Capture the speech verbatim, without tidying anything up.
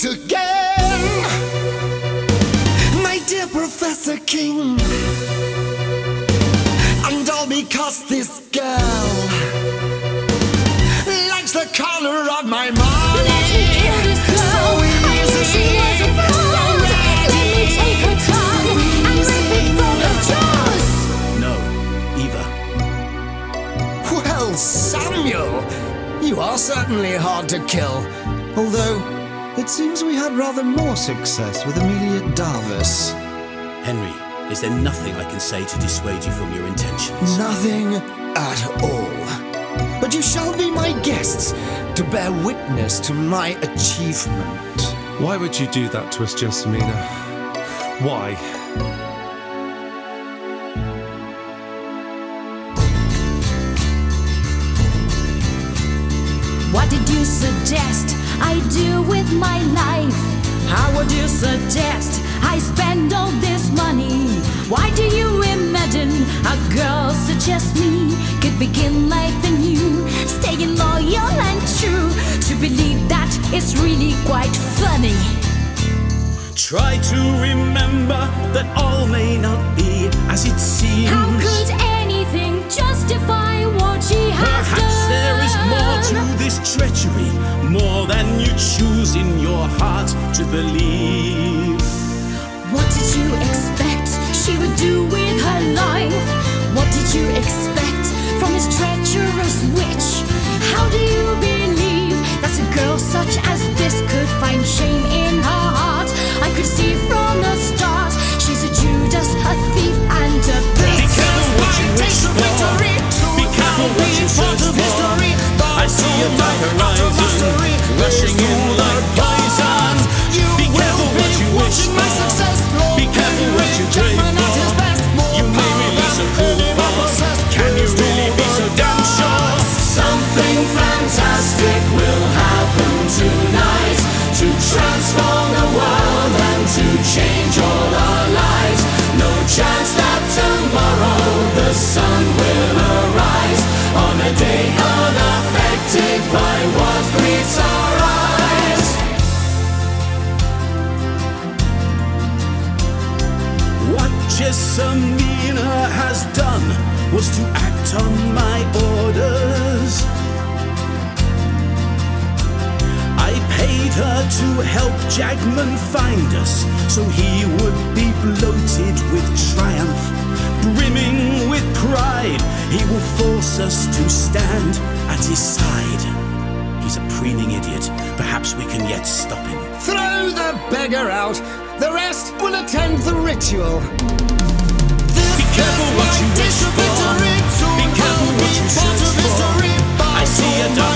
meet again, my dear Professor King. And all because this girl likes the color of my money. Let me kill this girl. So I knew easy. she was a fraud. Let me take her tongue and rip it from her jaws. No, Eva. Well, Samuel, you are certainly hard to kill. Although, it seems we had rather more success with Amelia Darvis. Henry, is there nothing I can say to dissuade you from your intentions? Nothing at all. But you shall be my guests to bear witness to my achievement. Why would you do that to us, Jessamina? Why? What did you suggest I do with my life? How would you suggest I spend all this money? Why do you imagine a girl such as me could begin life anew, staying loyal and true, to believe that it's really quite funny? Try to remember that all may not be as it seems. How could anything justify what she has Perhaps done? there is more to this treachery, more than you choose in your heart to believe. What did you expect she would do with her life? What did you expect from this treacherous witch? How do you believe that a girl such as this could find shame in her heart? I could see from the start she's a Judas, a thief and a Be beast. careful what you wish for. Be careful what you search for. I see a dark horizon rushing in like poison. Be careful what you wish for. Be careful what you crave for. You may release a cruel force. Can you really be so damn sure? Something fantastic will happen tonight to transform the world and to change all our lives. No chance that tomorrow the sun will arise on a day unaffected by what greets our eyes. What Jessamina has done was to act on my orders. I paid her to help Jagman find us, so he would be bloated with triumph, brimming with pride. He will force us to stand at his side. He's a preening idiot. Perhaps we can yet stop him. Throw the beggar out. The rest will attend the ritual. Be careful what you wish for. Be careful what you search for. I see a dark